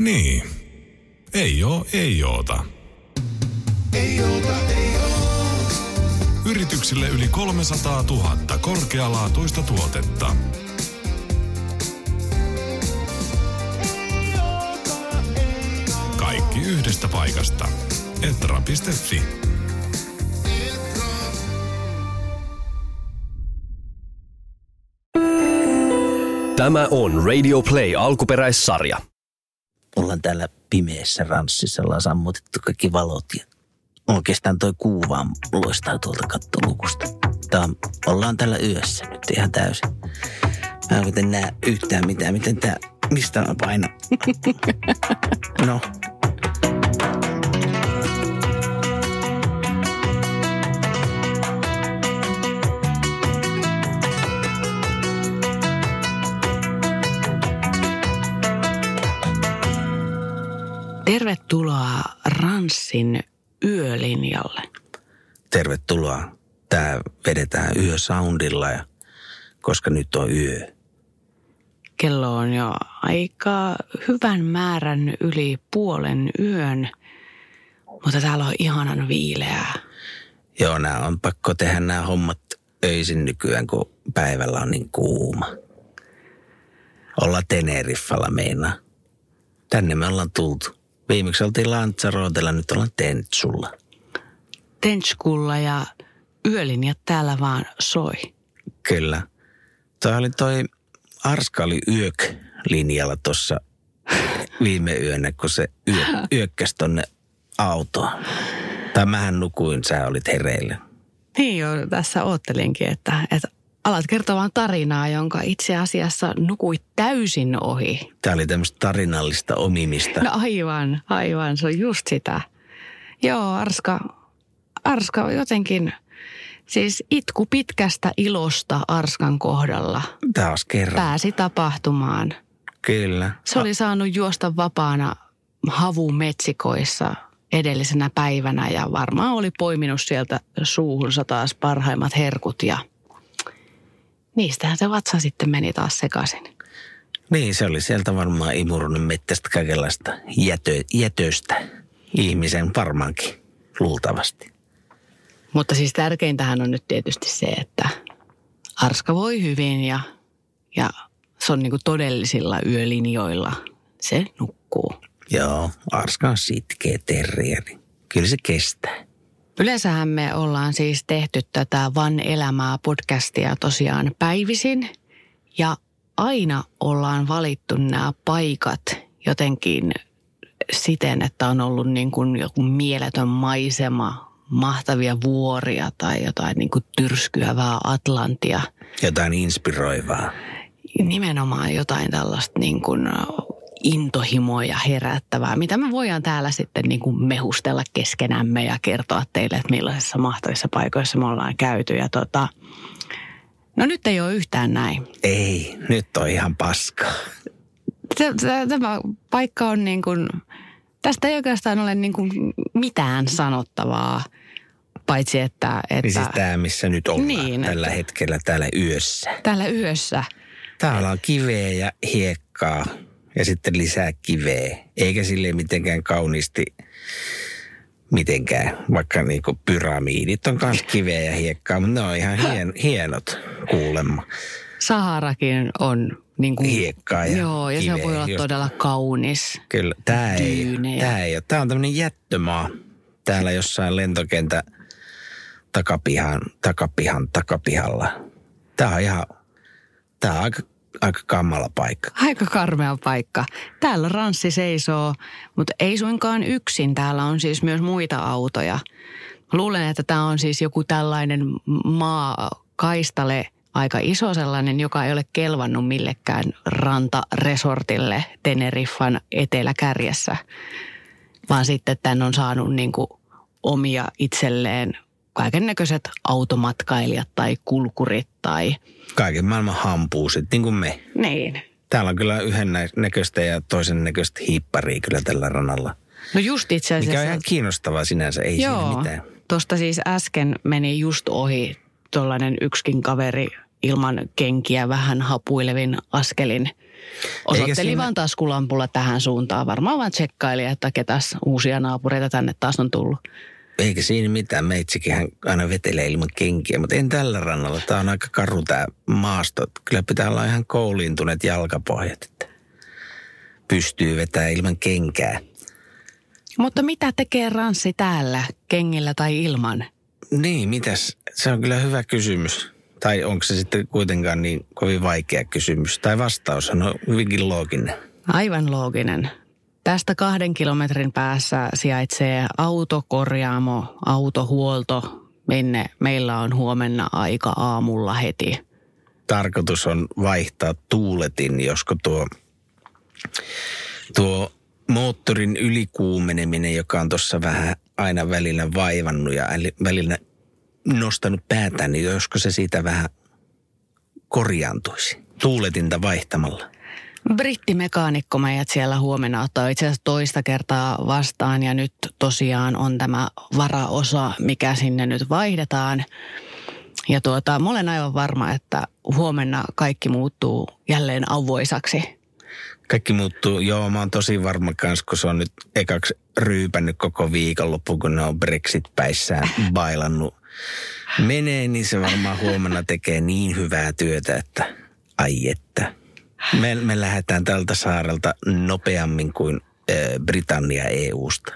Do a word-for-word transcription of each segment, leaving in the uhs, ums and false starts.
Niin. Ei oo, ei oota. Ei oota, ei oo. Yrityksille yli kolmesataatuhatta korkealaatuista tuotetta. Kaikki yhdestä paikasta. Etra piste fi. Tämä on Radio Play alkuperäissarja. Ollaan täällä pimeässä ranssissa, ollaan sammutettu kaikki valot ja oikeastaan toi kuu vaan loistaa tuolta kattolukusta. Tää on, ollaan täällä yössä nyt ihan täysin. Mä en oikein näe yhtään mitään, miten tää, mistä mä painan. No. Tervetuloa Ranssin yölinjalle. Tervetuloa. Tää vedetään yösoundilla, ja koska nyt on yö. Kello on jo aika hyvän määrän yli puolen yön, mutta täällä on ihanan viileää. Joo, nää on pakko tehdä nämä hommat öisin nykyään, kun päivällä on niin kuuma. Ollaan Teneriffalla meinaa. Tänne me ollaan tultu. Viimeksi oltiin Lanzarotella, nyt ollaan Tentsulla. Tentskulla ja yölinjat täällä vaan soi. Kyllä. Toi oli toi Arska oli yök-linjalla tuossa viime yönä, kun se yö, yökkäsi tonne autoon. Tai mähän nukuin, sä olit hereillä. Niin jo, tässä oottelinkin, että, että alat kertomaan tarinaa, jonka itse asiassa nukuit täysin ohi. Tämä oli tämmöistä tarinallista omimista. No aivan, aivan, se on just sitä. Joo, Arska, Arska jotenkin, siis itku pitkästä ilosta Arskan kohdalla. Taas kerran. Pääsi tapahtumaan. Kyllä. Se oli saanut juosta vapaana havumetsikoissa edellisenä päivänä ja varmaan oli poiminut sieltä suuhunsa taas parhaimmat herkut ja niistähän se vatsa sitten meni taas sekaisin. Niin, se oli sieltä varmaan imurunut mettästä kaikenlaista jätö, jätöstä ihmisen varmaankin, luultavasti. Mutta siis tärkeintähän on nyt tietysti se, että Arska voi hyvin ja, ja se on niin kuin todellisilla yölinjoilla. Se nukkuu. Joo, Arska on sitkeä terrieri. Kyllä se kestää. Yleensähän me ollaan siis tehty tätä Van Elämää podcastia tosiaan päivisin ja aina ollaan valittu nämä paikat jotenkin siten, että on ollut niin kuin joku mieletön maisema, mahtavia vuoria tai jotain niin kuin tyrskyävää Atlantia. Jotain inspiroivaa. Nimenomaan jotain tällaista niin kuin intohimoja herättävää, mitä me voidaan täällä sitten niin kuin mehustella keskenämme ja kertoa teille, että millaisissa mahtavissa paikoissa me ollaan käyty. Ja tota, no nyt ei ole yhtään näin. Ei, nyt on ihan paskaa. Tämä paikka on niin kuin, tästä ei oikeastaan ole niin kuin mitään sanottavaa, paitsi että... että niin siis tämä, missä nyt ollaan niin, tällä että, hetkellä täällä yössä. Täällä yössä. Täällä on kiveä ja hiekkaa. Ja sitten lisää kiveä. Eikä silleen mitenkään kauniisti mitenkään. Vaikka niinku pyramiidit on myös kiveä ja hiekkaa, mutta ne on ihan hien, hienot kuulemma. Saharakin on niinku... hiekkaa ja joo, ja kiveä, se voi olla just todella kaunis. Kyllä, tämä ei, tämä ei ole. Tämä on tämmöinen jättömaa. Täällä jossain lentokentän takapihan, takapihan, takapihalla. Tämä on ihan, tämä on aika... Aika kammala paikka. Aika karmea paikka. Täällä Ranssi seisoo, mutta ei suinkaan yksin. Täällä on siis myös muita autoja. Luulen, että tämä on siis joku tällainen maakaistale, aika iso sellainen, joka ei ole kelvannut millekään rantaresortille Teneriffan eteläkärjessä. Vaan sitten tämän on saanut niin kuin omia itselleen kaikennäköiset automatkailijat tai kulkurit tai... Kaiken maailman hampuusit, niin kuin me. Niin. Täällä on kyllä yhden näköistä ja toisen näköistä hiipparia kyllä tällä ranalla. No just itse asiassa... Mikä on ihan kiinnostavaa sinänsä, ei joo, siinä mitään. Tuosta siis äsken meni just ohi tuollainen yksikin kaveri ilman kenkiä vähän hapuilevin askelin Osoitteli siinä... vaan taskulampulla tähän suuntaan. Varmaan vaan tsekkaili, että ketäs uusia naapureita tänne taas on tullut. Eikä siinä mitään. Meitsikin hän aina vetelee ilman kenkiä, mutta en tällä rannalla. Tämä on aika karu tämä maasto. Kyllä pitää olla ihan kouliintuneet jalkapohjat, että pystyy vetämään ilman kenkää. Mutta mitä tekee ranssi täällä, kengillä tai ilman? Niin, mitäs? Se on kyllä hyvä kysymys. Tai onko se sitten kuitenkaan niin kovin vaikea kysymys? Tai vastaus on hyvinkin looginen. Aivan looginen. Tästä kahden kilometrin päässä sijaitsee autokorjaamo, autohuolto, minne meillä on huomenna aika aamulla heti. Tarkoitus on vaihtaa tuuletin, josko tuo, tuo moottorin ylikuumeneminen, joka on tuossa vähän aina välillä vaivannut ja välillä nostanut päätään, niin josko se siitä vähän korjaantuisi tuuletinta vaihtamalla. Brittimekaanikko meidät siellä huomenna ottaa itse asiassa toista kertaa vastaan ja nyt tosiaan on tämä varaosa, mikä sinne nyt vaihdetaan. Ja tuota, mä olen aivan varma, että huomenna kaikki muuttuu jälleen auvoisaksi. Kaikki muuttuu, joo, mä oon tosi varma kans, kun se on nyt ekaksi ryypännyt koko viikonloppu, kun ne on Brexit-päissään bailannut. Menee, niin se varmaan huomenna tekee niin hyvää työtä, että ai että. Me, me lähdetään tältä saarelta nopeammin kuin äh, Britannia E U:sta.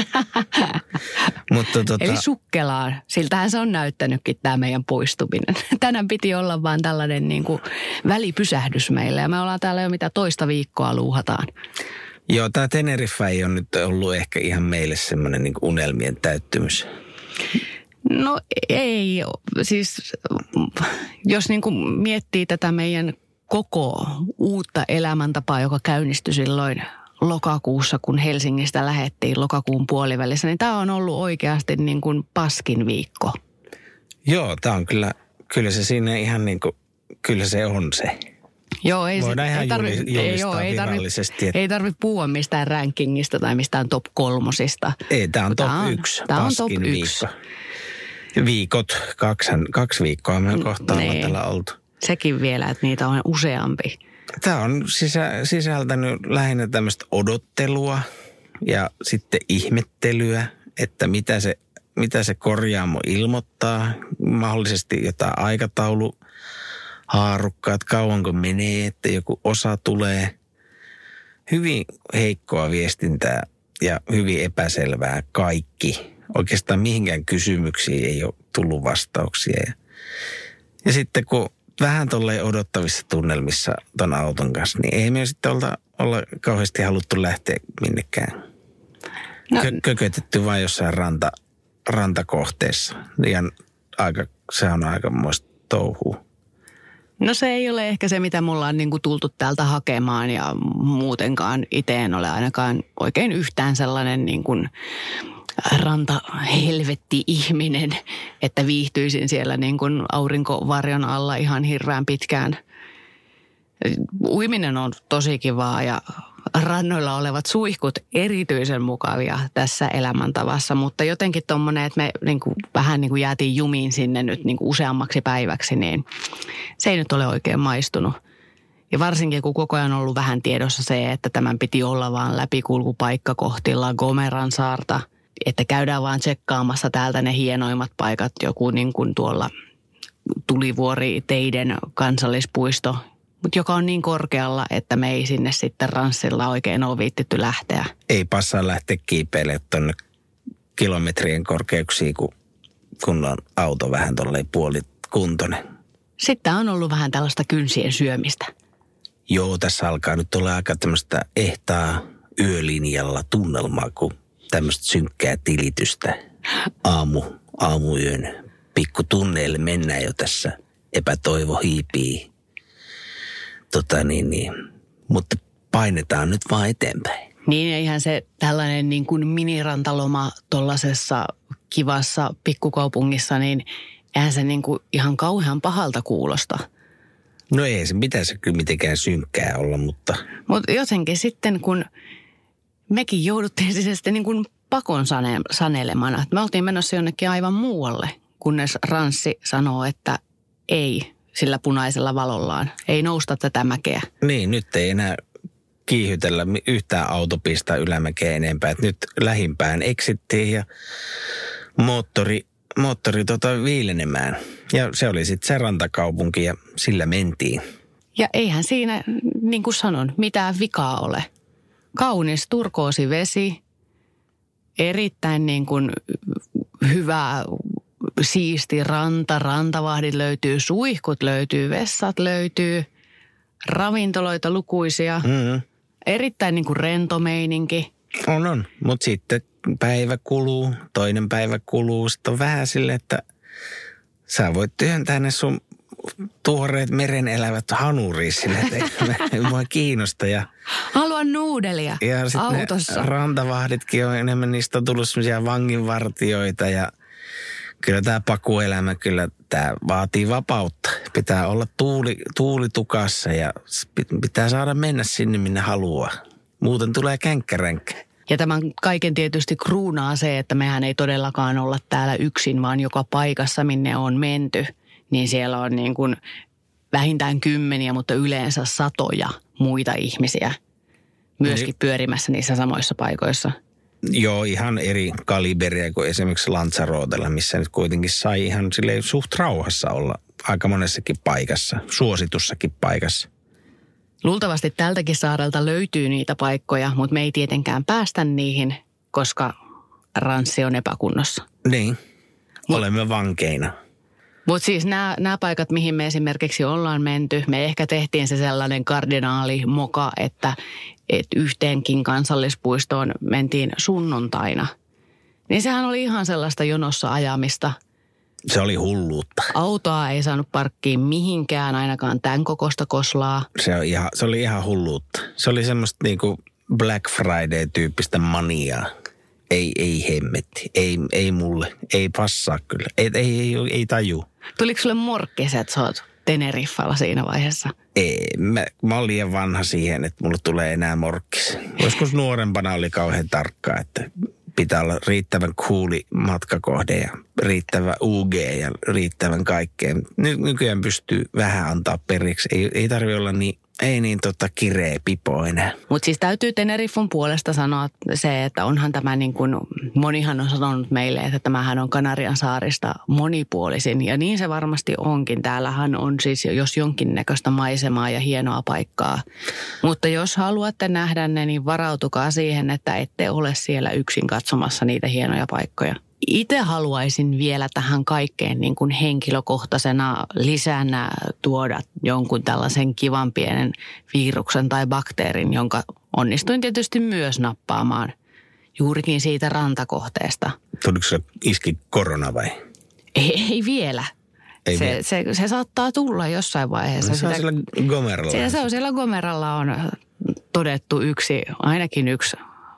Mutta tota... Eli sukkelaan. Siltähän se on näyttänytkin tämä meidän poistuminen. Tänään piti olla vaan tällainen niin kuin välipysähdys meille ja me ollaan täällä jo mitä toista viikkoa luuhataan. Joo, tämä Teneriffa ei ole nyt ollut ehkä ihan meille semmoinen niin kuin unelmien täyttymys. No ei, siis jos niin kuin miettii tätä meidän koko uutta elämäntapaa, joka käynnistyi silloin lokakuussa, kun Helsingistä lähdettiin lokakuun puolivälissä, niin tämä on ollut oikeasti niin kuin paskin viikko. Joo, tämä on kyllä, kyllä se siinä ihan niin kuin, kyllä se on se. Joo, ei, voidaan se, ihan ei tarvitse virallisesti. Ei tarvitse puhua mistään rankingista tai mistään top kolmosista. Ei, tämä on top on, yksi tämä paskin on top viikko. Yksi. Viikot, kaksi, kaksi viikkoa me kohta ollaan täällä oltu. Sekin vielä, että niitä on useampi. Tämä on sisä, sisältänyt lähinnä tämmöistä odottelua ja sitten ihmettelyä, että mitä se, mitä se korjaamo ilmoittaa. Mahdollisesti jotain aikatauluhaarukkaa, että kauanko menee, että joku osa tulee. Hyvin heikkoa viestintää ja hyvin epäselvää kaikki. Oikeastaan mihinkään kysymyksiin ei ole tullut vastauksia. Ja, ja sitten kun vähän tolleen odottavissa tunnelmissa ton auton kanssa, niin ei me sitten olla, olla kauheasti haluttu lähteä minnekään. No. Kö, kökötetty vain jossain ranta, rantakohteessa. Ja aika, se on aikamoista touhua. No se ei ole ehkä se, mitä mulla on niin kuin tultu täältä hakemaan ja muutenkaan itse en ole ainakaan oikein yhtään sellainen niin kuin rantahelvetti-ihminen, että viihtyisin siellä niin kuin aurinkovarjon alla ihan hirveän pitkään. Uiminen on tosi kivaa ja rannoilla olevat suihkut erityisen mukavia tässä elämäntavassa, mutta jotenkin tommoinen, että me niin kuin, vähän niin kuin jäätiin jumiin sinne nyt niin kuin useammaksi päiväksi, niin se ei nyt ole oikein maistunut. Ja varsinkin kun koko ajan on ollut vähän tiedossa se, että tämän piti olla vaan läpikulkupaikka kohti La Gomeran saarta, että käydään vaan tsekkaamassa täältä ne hienoimmat paikat, joku niin kuin tuolla Tulivuori-teiden kansallispuisto, mutta joka on niin korkealla, että me ei sinne sitten ranssilla oikein ole viittitty lähteä. Ei passaa lähteä kiipeilemään tuonne kilometrien korkeuksiin, kun, kun on auto vähän tolleen puolikuntoinen. Sitten on ollut vähän tällaista kynsien syömistä. Joo, tässä alkaa nyt olla aika tämmöistä ehtaa yölinjalla tunnelmaa, kun tämmöistä synkkää tilitystä aamu, aamuyön pikkutunneille mennään jo tässä. Epätoivo hiipii. Tota niin, niin. Mutta painetaan nyt vaan eteenpäin. Niin, eihän se tällainen niin kuin minirantaloma tollasessa kivassa pikkukaupungissa, niin eihän se niin kuin ihan kauhean pahalta kuulosta. No ei se pitäisi kyllä mitenkään synkkää olla, mutta... Mutta jotenkin sitten, kun mekin jouduttiin siis sitten niin kuin pakon sane- sanelemana. Me oltiin menossa jonnekin aivan muualle, kunnes Ranssi sanoo, että ei, sillä punaisella valollaan. Ei nousta tätä mäkeä. Niin, nyt ei enää kiihytellä yhtään autopista ylämäkeä enempää. Et nyt lähimpään eksittiin ja moottori, moottori tota viilenemään. Ja se oli sitten se rantakaupunki ja sillä mentiin. Ja eihän siinä, niin kuin sanon, mitään vikaa ole. Kaunis turkoosivesi, erittäin niin kuin hyvä, siisti ranta, rantavahdit löytyy, suihkut löytyy, vessat löytyy, ravintoloita lukuisia, mm-hmm. erittäin niin kuin rento meininki. On, on, mutta sitten päivä kuluu, toinen päivä kuluu, sitten on vähän sille, että sä voit työntää ne sun tuoreet merenelävät hanuriin sille, että ei mua kiinnosta. Ja, haluan nuudelia ja autossa. Ja rantavahditkin on enemmän, niistä on tullut semmoisia vanginvartijoita ja kyllä tämä pakuelämä, kyllä tämä vaatii vapautta. Pitää olla tuuli, tuulitukassa ja pitää saada mennä sinne, minne haluaa. Muuten tulee känkkäränkkä. Ja tämän kaiken tietysti kruunaa se, että mehän ei todellakaan olla täällä yksin, vaan joka paikassa, minne on menty, niin siellä on niin kuin vähintään kymmeniä, mutta yleensä satoja muita ihmisiä myöskin niin pyörimässä niissä samoissa paikoissa. Joo, ihan eri kaliberia kuin esimerkiksi Lanzarotella, missä nyt kuitenkin sai ihan silleen suht rauhassa olla aika monessakin paikassa, suositussakin paikassa. Luultavasti tältäkin saarelta löytyy niitä paikkoja, mutta me ei tietenkään päästä niihin, koska ranssi on epäkunnossa. Niin, Mut, olemme vankeina. Mutta siis nämä, nämä paikat, mihin me esimerkiksi ollaan menty, me ehkä tehtiin se sellainen kardinaali moka, että, että yhteenkin kansallispuistoon mentiin sunnuntaina. Niin sehän oli ihan sellaista jonossa ajamista. Se oli hulluutta. Autoa ei saanut parkkiin mihinkään, ainakaan tämän kokoista koslaa. Se, on ihan, se oli ihan hulluutta. Se oli semmoista niinku Black Friday-tyyppistä maniaa. Ei, ei hemmetti. Ei, ei mulle. Ei passaa kyllä. Ei, ei, ei, ei taju. Tuliko sulle morkkis, että sä oot Teneriffalla siinä vaiheessa? Ei, mä, mä olen liian vanha siihen, että mulle tulee enää morkkis. Joskus nuorempana oli kauhean tarkkaa, että pitää olla riittävän cooli matkakohde ja riittävä U G ja riittävän kaikkeen. Ny, nykyään pystyy vähän antaa periksi. Ei, ei tarvitse olla niin, ei niin tota kireä pipo enää. Mutta siis täytyy Teneriffon puolesta sanoa se, että onhan tämä niin kuin, monihan on sanonut meille, että tämähän on Kanarian saarista monipuolisin. Ja niin se varmasti onkin. Täällähän on siis jos jonkinnäköistä maisemaa ja hienoa paikkaa. Mutta jos haluatte nähdä ne, niin varautukaa siihen, että ette ole siellä yksin katsomassa niitä hienoja paikkoja. Itse haluaisin vielä tähän kaikkeen niin kuin henkilökohtaisena lisänä tuoda jonkun tällaisen kivan pienen viruksen tai bakteerin, jonka onnistuin tietysti myös nappaamaan juurikin siitä rantakohteesta. Tuliko se iski korona vai? Ei, ei vielä. Ei se, vielä. Se, se saattaa tulla jossain vaiheessa. No, se on sitä, siellä Gomeralla. Se, se on siellä Gomeralla on todettu yksi, ainakin yksi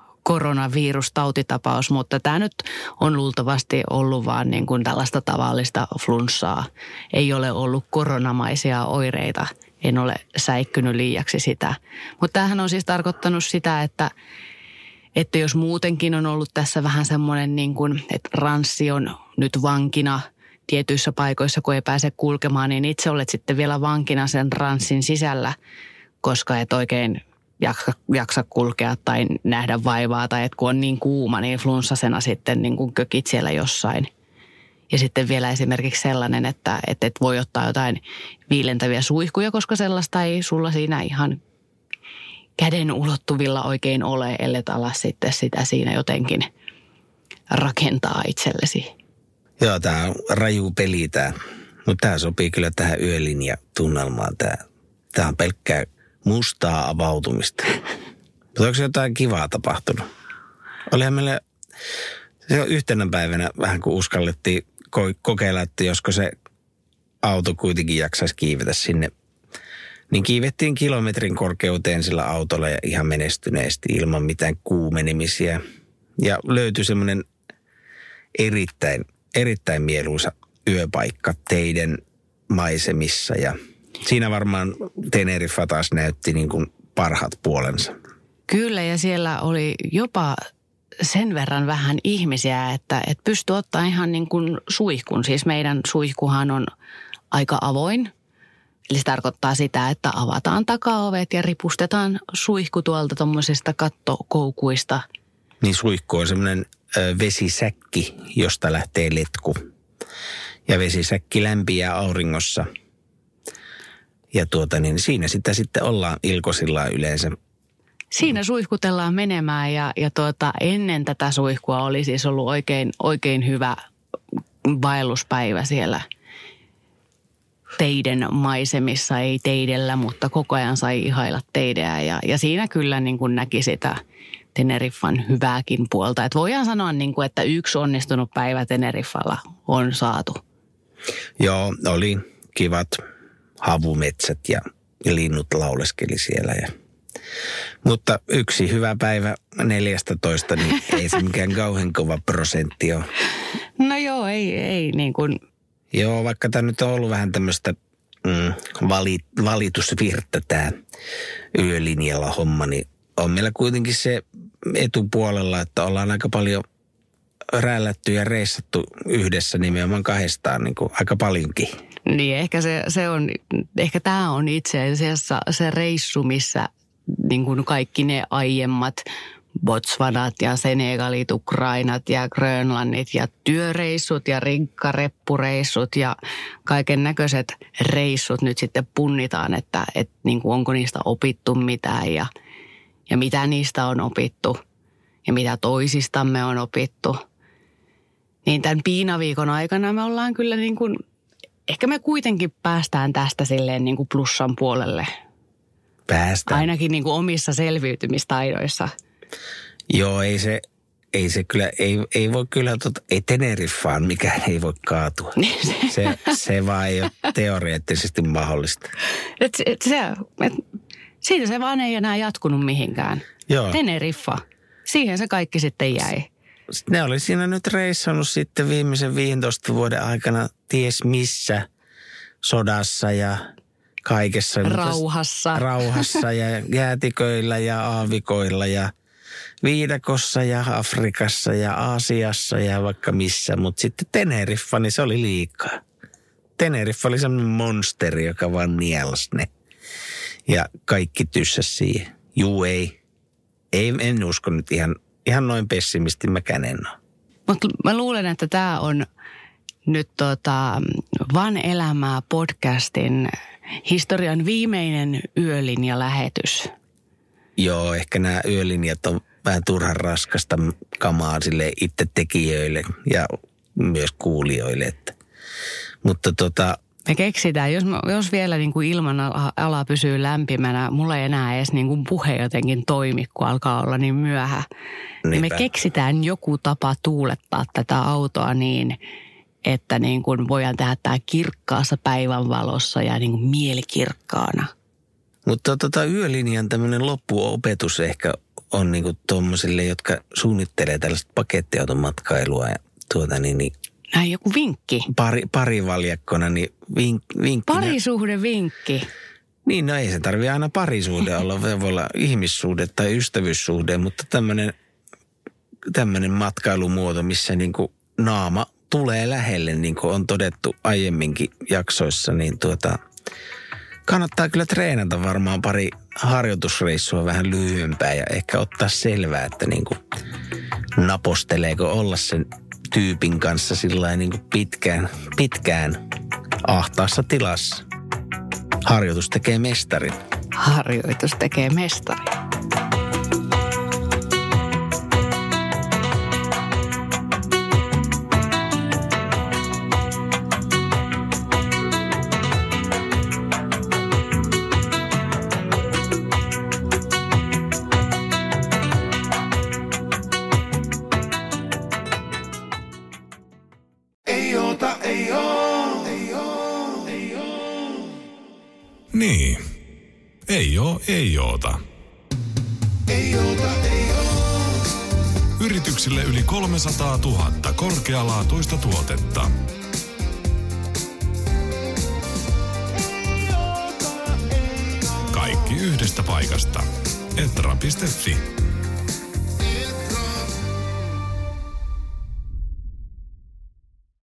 koronavirustautitapaus, mutta tämä nyt on luultavasti ollut vaan niin kuin tällaista tavallista flunssaa. Ei ole ollut koronamaisia oireita. En ole säikkynyt liiaksi sitä. Mutta tämähän on siis tarkoittanut sitä, että, että jos muutenkin on ollut tässä vähän semmoinen niin kuin, että ranssi on nyt vankina tietyissä paikoissa, kun ei pääse kulkemaan, niin itse olet sitten vielä vankina sen ranssin sisällä, koska et oikein jaksa, jaksa kulkea tai nähdä vaivaa tai että kun on niin kuuma, niin flunssasena sitten niin kuin kökit siellä jossain. Ja sitten vielä esimerkiksi sellainen, että et, et voi ottaa jotain viilentäviä suihkuja, koska sellaista ei sulla siinä ihan käden ulottuvilla oikein ole, ellet ala sitten sitä siinä jotenkin rakentaa itsellesi. Joo, tämä on raju peli tämä, mutta tämä sopii kyllä tähän yölinjatunnelmaan. Tämä, tämä on pelkkää mustaa avautumista. Mutta onko jotain kivaa tapahtunut? Olihan meillä se on yhtenä päivänä vähän kun uskallettiin ko- kokeilla, että josko se auto kuitenkin jaksaisi kiivetä sinne. Niin kiivettiin kilometrin korkeuteen sillä autolla ja ihan menestyneesti ilman mitään kuumenemisia. Ja löytyi semmoinen erittäin, erittäin mieluisa yöpaikka teidän maisemissa ja siinä varmaan Teneriffa taas näytti niin kuin parhaat puolensa. Kyllä, ja siellä oli jopa sen verran vähän ihmisiä, että, että pystyi ottaa ihan niin kuin suihkun. Siis meidän suihkuhan on aika avoin, Eli se tarkoittaa sitä, että avataan takaovet ja ripustetaan suihku tuolta tuommoisista kattokoukuista. Niin suihku on semmoinen ö, vesisäkki, josta lähtee letku. Ja vesisäkki lämpiää auringossa. Ja tuota niin, siinä sitä sitten ollaan ilkosillaan yleensä. Siinä suihkutellaan menemään ja, ja tuota, ennen tätä suihkua oli siis ollut oikein, oikein hyvä vaelluspäivä siellä teiden maisemissa. Ei teidellä, mutta koko ajan sai ihailla teideä ja, ja siinä kyllä niin kuin näki sitä Teneriffan hyvääkin puolta. Et voidaan sanoa, niin kuin, että yksi onnistunut päivä Teneriffalla on saatu. Joo, oli kivat havumetsät ja linnut lauleskeli siellä. Ja. Mutta yksi hyvä päivä neljästätoista, niin ei se mikään kauhean kova prosentti ole. No joo, ei, ei niin kuin. Joo, vaikka tämä nyt on ollut vähän tämmöistä mm, vali, valitusvirttä tämä yölinjalla homma, niin on meillä kuitenkin se etupuolella, että ollaan aika paljon rällätty ja reissattu yhdessä nimenomaan kahdestaan niin kuin aika paljonkin. Niin, ehkä se, se on, ehkä tämä on itse asiassa se reissu, missä niin kuin kaikki ne aiemmat Botswanat ja Senegalit, Ukrainat ja Grönlannit ja työreissut ja rinkkareppureissut ja kaiken näköiset reissut nyt sitten punnitaan, että, että niin kuin onko niistä opittu mitään ja, ja mitä niistä on opittu ja mitä toisistamme on opittu. Niin tämän piinaviikon aikana me ollaan kyllä niin kuin, ehkä me kuitenkin päästään tästä silleen niin kuin plussan puolelle. Päästään. Ainakin niin kuin omissa selviytymistaidoissa. Joo, ei se, ei se kyllä, ei, ei voi kyllä, tota, ei Teneriffaan mikään ei voi kaatua. se, se vaan ei ole teoreettisesti mahdollista. Et, et se, et, siitä se vaan ei enää jatkunut mihinkään. Joo. Teneriffa, siihen se kaikki sitten jäi. Ne oli siinä nyt reissannut sitten viimeisen viidentoista vuoden aikana ties missä sodassa ja kaikessa. Rauhassa. Rauhassa ja jäätiköillä ja aavikoilla ja viidakossa ja Afrikassa ja Aasiassa ja vaikka missä. Mutta sitten Teneriffa, niin se oli liikaa. Teneriffa oli semmoinen monsteri, joka vaan nielsi ne. Ja kaikki tyssäs siihen. Juu, ei. ei. En usko nyt ihan, ihan noin pessimisti mäkään en ole. Mutta mä luulen, että tämä on nyt tota Van elämää podcastin historian viimeinen yölinjalähetys. Joo, ehkä nämä yölinjat on vähän turhan raskasta kamaa sille itse tekijöille ja myös kuulijoille. Että. Mutta tota. Me keksitään, jos, jos vielä niin kuin ilman ala pysyy lämpimänä, mulla ei enää edes niin kuin puhe jotenkin toimi, kun alkaa olla niin myöhä. Niin me keksitään joku tapa tuulettaa tätä autoa niin, että niin kuin voidaan tehdä tämä kirkkaassa päivänvalossa ja niin kuin mielikirkkaana. Mutta tota, yölinjan tämmöinen loppuopetus ehkä on niin kuin tuommoisille, jotka suunnittelee tällaista pakettiautomatkailua ja tuota niin, niin näin joku vinkki. Pari, parivaljakkona, niin vink, vinkkinä. Parisuhde vinkki. Niin, no ei se tarvitse aina parisuhde olla, voi olla ihmissuhde tai ystävyyssuhde, mutta tämmöinen, tämmöinen matkailumuoto, missä niin kuin naama tulee lähelle, niin kuin on todettu aiemminkin jaksoissa, niin tuota, kannattaa kyllä treenata varmaan pari harjoitusreissua vähän lyhyempää ja ehkä ottaa selvää, että niin kuin naposteleeko olla sen tyypin kanssa sillain niin kuin pitkään, pitkään ahtaassa tilassa. Harjoitus tekee mestarin. Harjoitus tekee mestarin. Niin. Ei oo, ei oota. Ei oota, ei oo. Yrityksille yli kolmesataatuhatta korkealaatuista tuotetta. Kaikki yhdestä paikasta. Etra piste fi.